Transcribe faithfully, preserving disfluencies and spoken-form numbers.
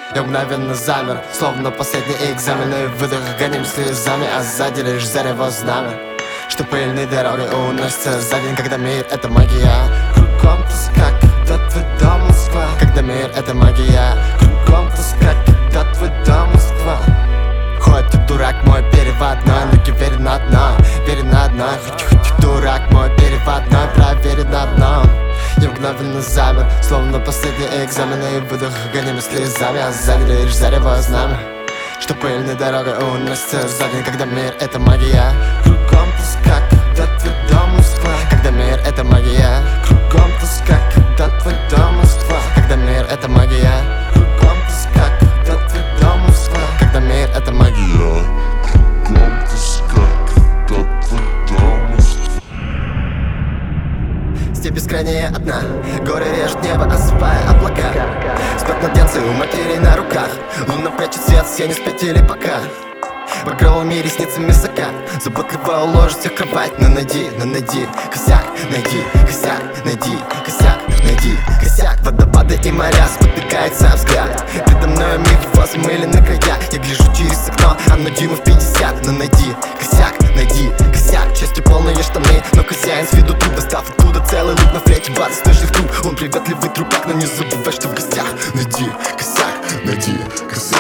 Я мгновенно замер, словно последний экзамен. И выдох гоним слезами, а сзади лишь зарево знамя, что пыльной дорогой уносится за день, когда мир — это магия. Кругом тоска, когда твой дом Москва. Когда мир — это магия. Кругом тоска, когда твой дом Москва. Хоть ты дурак, мой переводной, ноги верен на дно, верен на дно. Хоть, хоть дурак, мой переводной, проверен на дно. Я мгновенно замер, словно последний экзамен. И выдох гонимый слезами, а сзади лишь зарево знамя, что пыльной дорогой уносится за день, когда мир — это магия. Кругом тоска, когда твой дом Москва. Когда мир — это магия. Кругом тоска, когда твой дом Москва. Когда мир — это магия. Кругом тоска, когда твой дом Москва. Когда мир — это магия. Кругом тоска, когда твой дом Москва. Степь бескрайняя одна, горы режут небо, осыпая облака. Спят младенцы у матерей на руках. Луна прячет свет, все не спятили пока. Багровыми ресницами закат, заботливо уложится в кровать. Но найди, но найди косяк, найди косяк, найди косяк, найди косяк. Водопады и моря, спотыкается взгляд. Передо мной мир, его замылены края. Я гляжу через окно, оно дюймов пятьдесят. Но найди косяк, найди косяк. Частью полные штаны, но хозяин с виду тут. Достав оттуда целый лук на флете, бац, точный круг. Он приветливый трубак, но не забывай, что в гостях. Найди косяк, найди косяк.